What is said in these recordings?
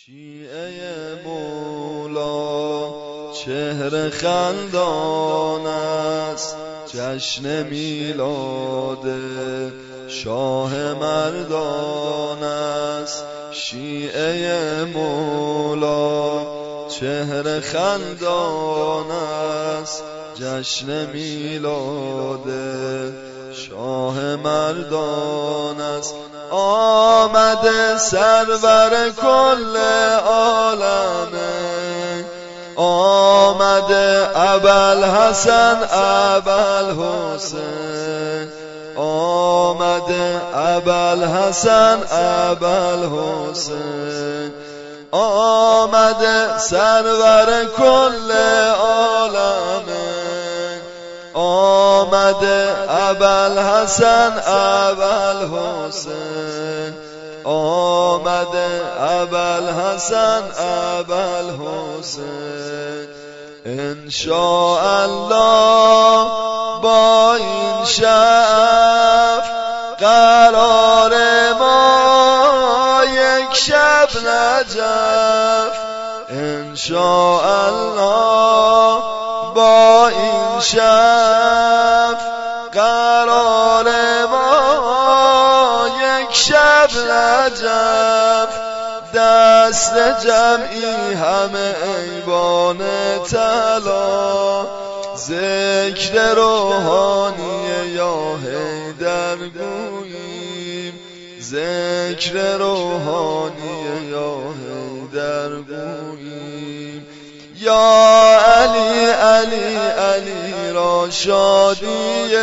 شیعه مولا چهره خندان است، جشن میلاد شاه مردان است. شیعه مولا چهره خندان است، جشن میلاد شاه مردان است. آمده سرور کل عالمه، آمده ابوالحسن ابوالحسین، آمده ابوالحسن ابوالحسین، آمده سرور کل عالمه، آمده ابوالحسن ابوالحسین، آمده ابوالحسن ابوالحسین. انشاءالله با این شب قرار ما یک شب نجف. انشاءالله با این شب قرار ما یک شب نجف. دست جمعی همه ایوان طلا، ذکر روحانی یا حیدر گوییم، ذکر روحانی یا حیدر گوییم. یا علی علی علی را شادی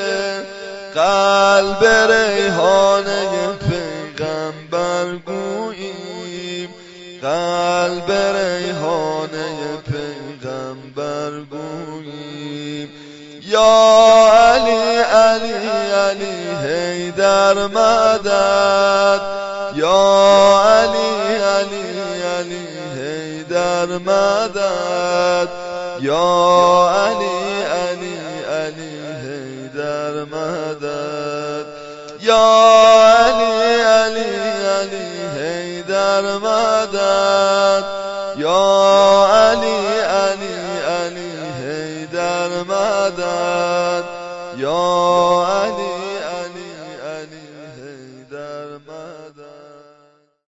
قلب ریحانه پیغمبر گوییم، قلب ریحانه پیغمبر گوییم. یا علی علی علی حیدر مدد، یا علی علی علی حیدر مدد، یا علی علی علی حیدر مدد، یا علی علی علی حیدر مدد، یا علی علی علی حیدر مدد.